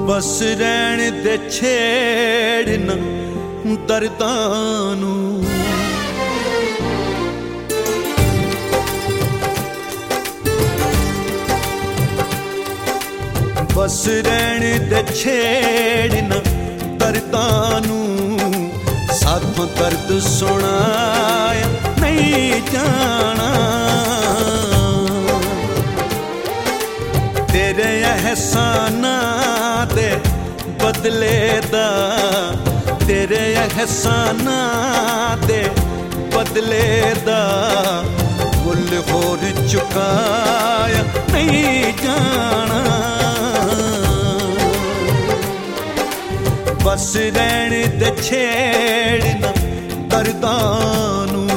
बस रहन दे छेड़ ना दर्दां नू, बस रहन दे छेड़ ना दर्दां नू, साथों दर्द सुनाया नहीं जाना। तेरे एहसाना दे बदले दा, तेरे एहसाना दे बदले दा मुल होर चुकाया नहीं जाना। बस रहन दे छेड़ ना दर्दां नू।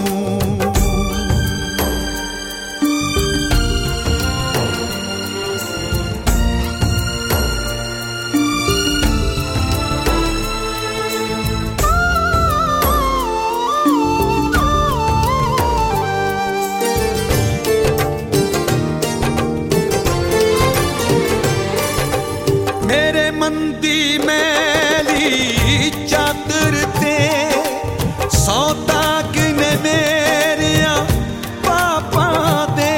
मेरे मन दी मैली चादर ते सौ दाग ने मेरिया पापा दे।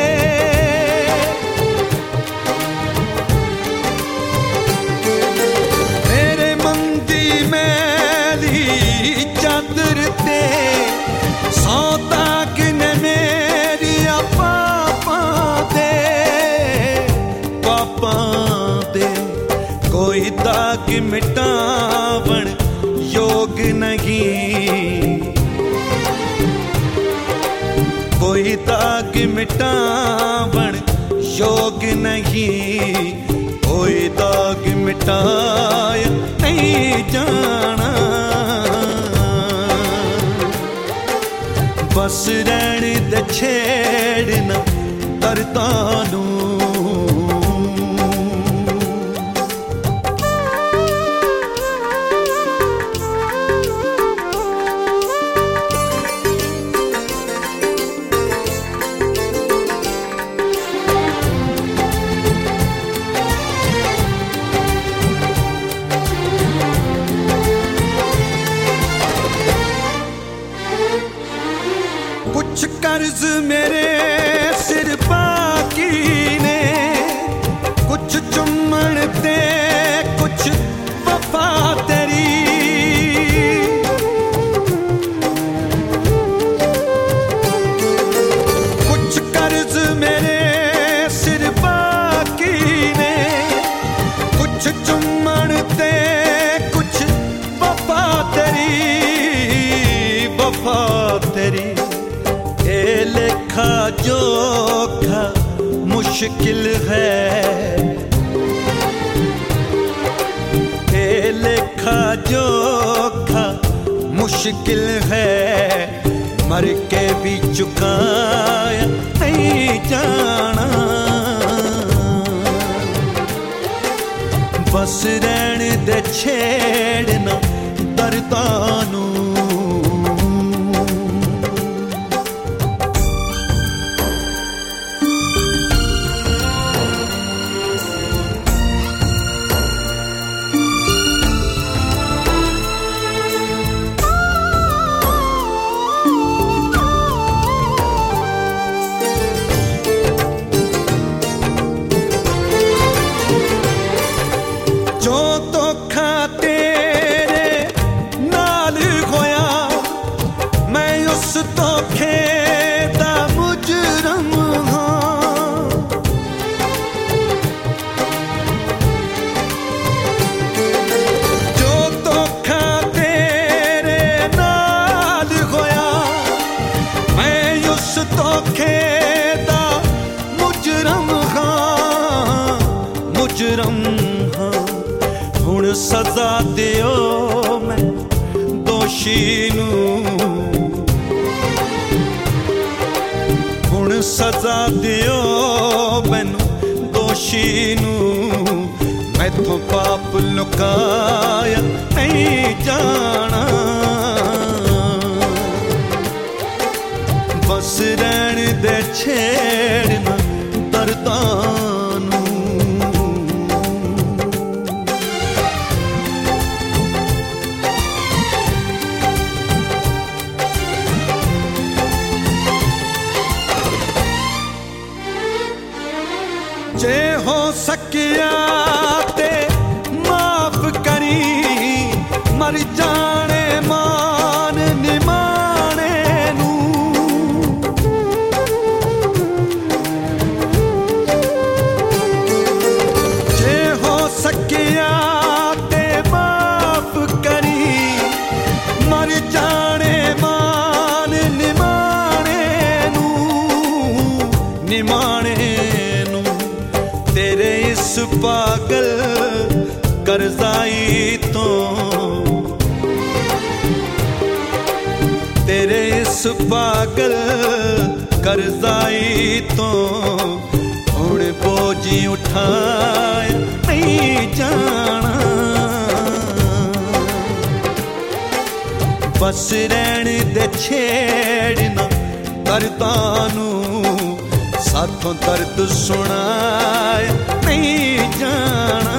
मेरे मन दी मैली चादर ते सौ दाग ने मेरिया पापा दे, पापा दे। कोई दाग मिटावण योग नहीं, कोई दाग मिटावण योग नहीं, कोई दाग मिटाया नहीं जाना। बस रहन दे छेड़ ना दर्दां नू। कुछ कर्ज मेरे सिर बाकी ने, कुछ चुम्मन ते कुछ वफा तेरी। कुछ कर्ज मेरे सिर बाकी ने, कुछ चुम्मन ते कुछ वफा तेरी, वफा तेरी। ये लेखा जोखा मुश्किल है, ये लेखा जोखा मुश्किल है, मर के भी चुकाया नहीं जाना। बस रहन दे छेड़ ना दर्दां नू। जो धोखा तेरे नाल होया, मैं उस धोखे दा मुजरम हां। जो धोखा तेरे नाल होया, मैं उस धोखे दा मुजरम हां, मुजरम हां। हुण सजा दियो मैं दोषी नू, हुण सजा दियो मैनू दोषी नू। मैथों पाप लुकाया नहीं जाना। बस रहन दे छेड़ ना दर्दां नू। सकिया ते माफ करी, मर जाने मान निमाने नू। जे हो सकिया ते माफ करी, मर जाने मान निमाने नू, निमाने नू। तेरे इस पागल करजाई तो, तेरे इस पागल करजाई तो हुण बोझी उठाए नहीं जाना। बस रहन दे छेड़ना दर्दां नू, साथों दर्द सुनाए नहीं जाना।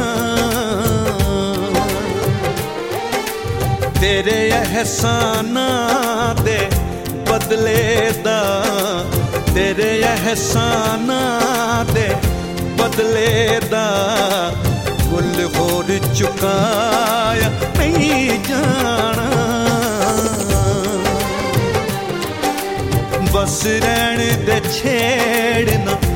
तेरे एहसानां दे बदले दा, तेरे एहसानां दे बदले दा मुल होर चुकाया नहीं जाना। बस रहन दे छेड़ना